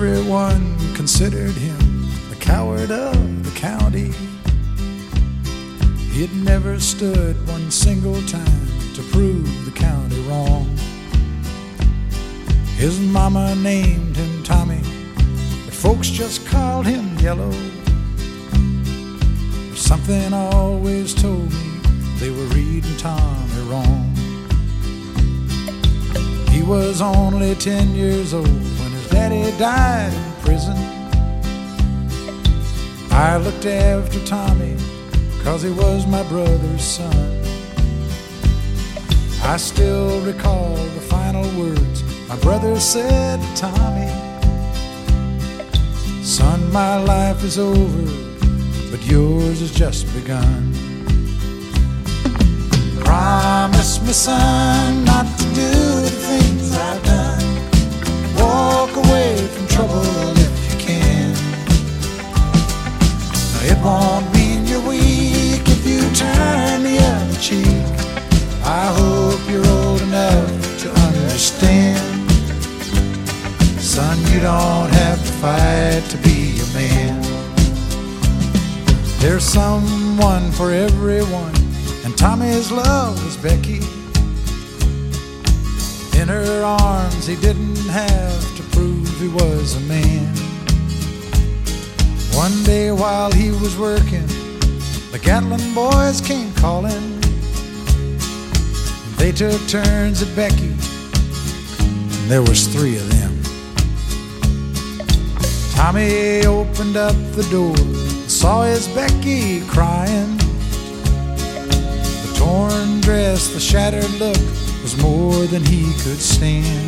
Everyone considered him the coward of the county. He'd never stood one single time to prove the county wrong. His mama named him Tommy, but folks just called him Yellow. But something always told me they were reading Tommy wrong. He was only 10 years old when his daddy died in prison. I looked after Tommy 'cause he was my brother's son. I still recall the final words my brother said to Tommy. Son, my life is over, but yours has just begun. Promise me, son, not to do the things I've done. Walk away from trouble if you can. Now, it won't mean you're weak if you turn the other cheek. I hope you're old enough to understand. Son, you don't have to fight to be a man. There's someone for everyone, and Tommy's love was Becky. In her arms he didn't have to prove he was a man. One day while he was working, the Gatlin boys came calling. They took turns at Becky, and there was 3 of them. Tommy opened up the door and saw his Becky crying. The torn dress, the shattered look was more than he could stand.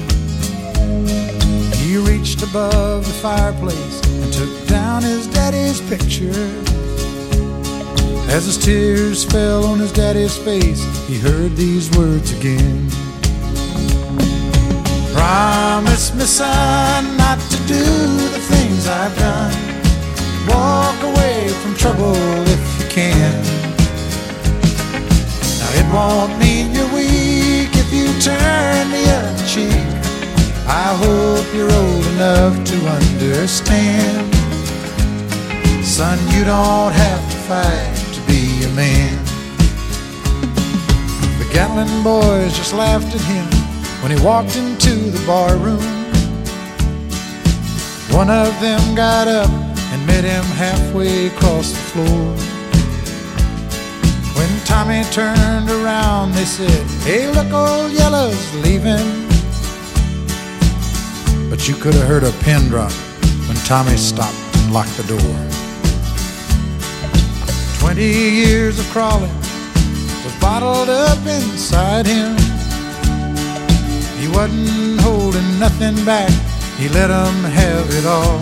He reached above the fireplace and took down his daddy's picture. As his tears fell on his daddy's face, he heard these words again. Promise me, son, not to do the things I've done. Walk away from trouble if you can. Now, it won't mean you're weak if you turn the other cheek. I hope you're old enough to understand. Son, you don't have to fight to be a man. The Gatlin boys just laughed at him when he walked into the bar room. One of them got up and met him halfway across the floor. When Tommy turned around, they said, "Hey, look, old Yellow's leaving." But you could have heard a pin drop when Tommy stopped and locked the door. 20 years of crawling was bottled up inside him. He wasn't holding nothing back, he let 'em have it all.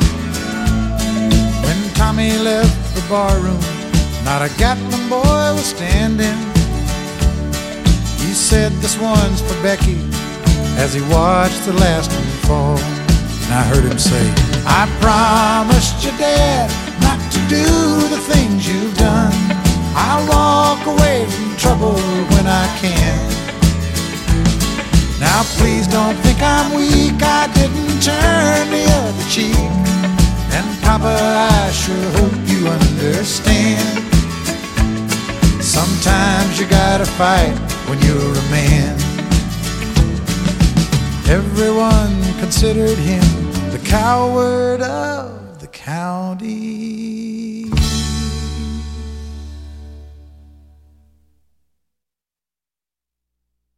When Tommy left the barroom, not a Gatlin boy was standing. He said, "This one's for Becky," as he watched the last one fall. And I heard him say, "I promised your dad not to do the things you've done. I'll walk away from trouble when I can. Now please don't think I'm weak, I didn't turn the other cheek. And Papa, I sure hope you understand. Sometimes you gotta fight when you're a man." Everyone considered him the coward of the county.